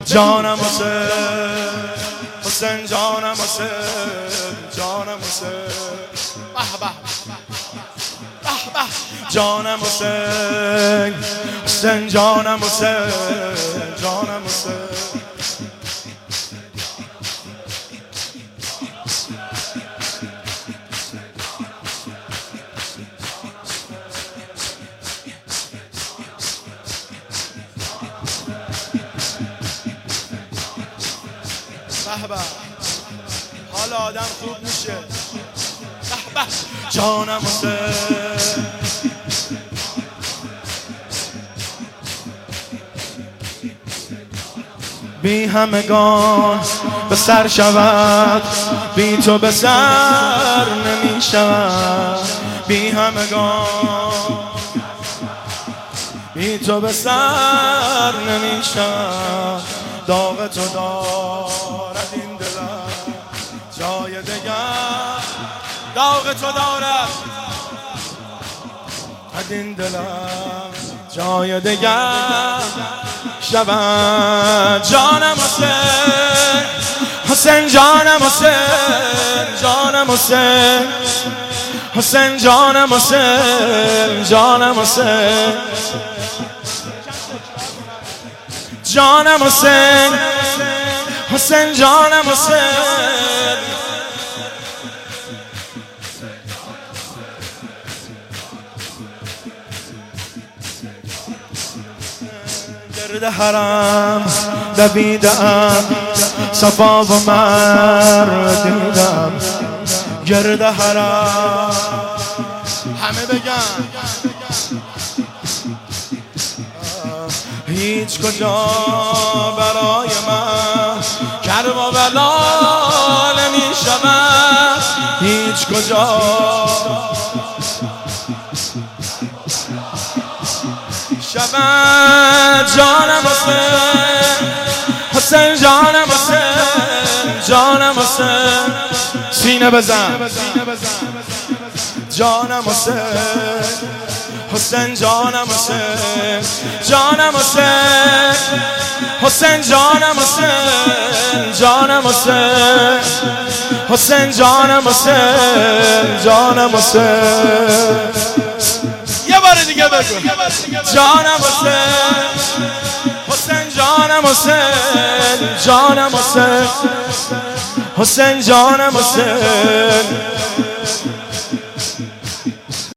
جانم حسین، حسین جانم حسین، جانم حسین، به به جانم حسین، حسین جانم حسین، جانم حسین. به حال آدم خوب میشه. به جانم حسین، بی همگان به سر شود، بی تو به سر نمی شود. بی همگان بی تو به سر نمی شود. داغ تو دارد این دلم جای دگر، داغ تو دارد این دلم جای دگر شود. جانم حسین، حسین جانم حسین، جانم حسین، حسین جانم حسین، جانم حسین، جانم حسین، حسین جانم حسین. گرد حرم دویدم، صفا و مروه دیدم. گرد حرم همه بگن هیچ کجا برای من کربلا نمی شود. هیچ کجا شود. جانم حسین، حسین جانم حسین، جانم حسین. سینه بزن جانم حسین، حسین جانم حسین، جانم حسین، حسین جانم حسین، جانم حسین، حسین جانم حسین، جانم حسین. یه بار دیگه بگو جانم حسین، حسین جانم حسین، جانم حسین، حسین جانم حسین.